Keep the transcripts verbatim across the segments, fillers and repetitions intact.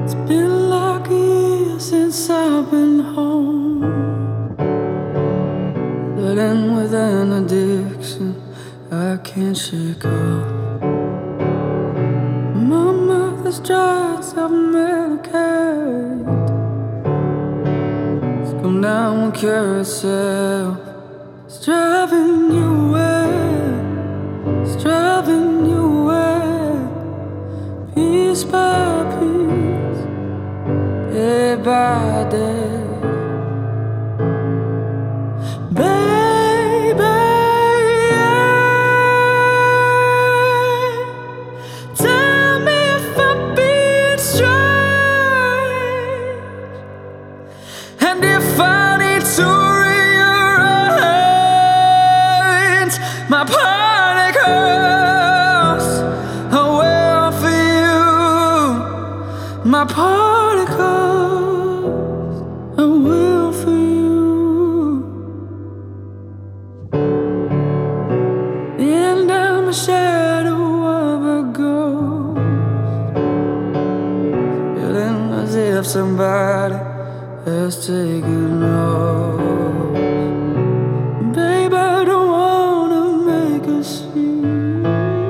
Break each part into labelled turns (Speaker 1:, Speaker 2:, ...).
Speaker 1: Been like a year since I've been home, living with an addiction I can't shake off. My mother's just self-medicated. It's come down with carousel. It's driving you away. It's driving you away. Piece by piece, day by day. Baby, tell me if I'm being strange, and if I need to rearrange my particles. I will for you, my particles. I will for you. And I'm a shadow of a ghost, feeling as if somebody has taken off. Babe, I don't wanna make a scene,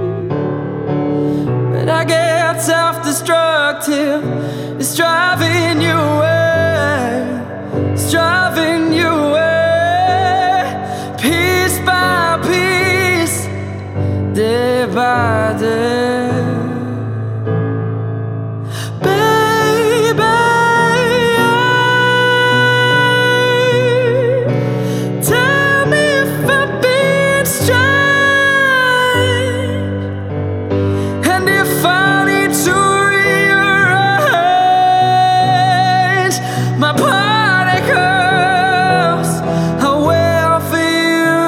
Speaker 1: but I get self-destructive. It's driving you away. It's driving you away. Piece by piece, day by day. Baby, tell me if I'm being strange, and if I need to rearrange my particles. I will for you.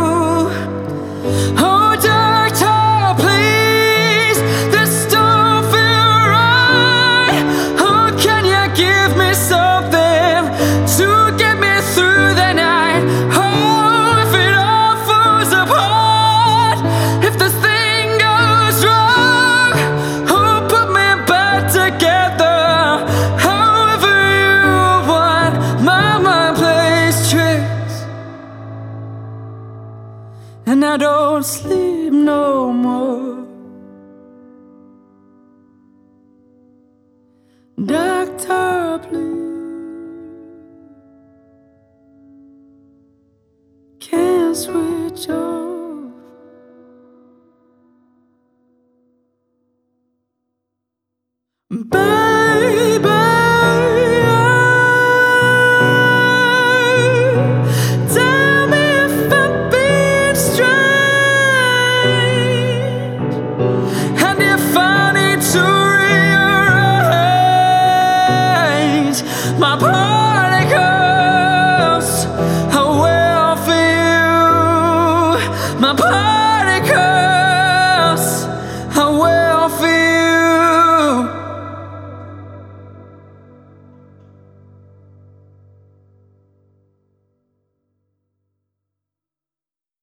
Speaker 1: Oh, doctor, please, this don't feel right. Oh, can you give me something to get me through the night? Oh, if it all falls apart, if this thing goes wrong, oh, put me back together. However you want, my mind plays tricks, and I don't sleep no more. Doctor, please, can't switch off. Baby, tell me if I'm being strange, and if I need to rearrange my part.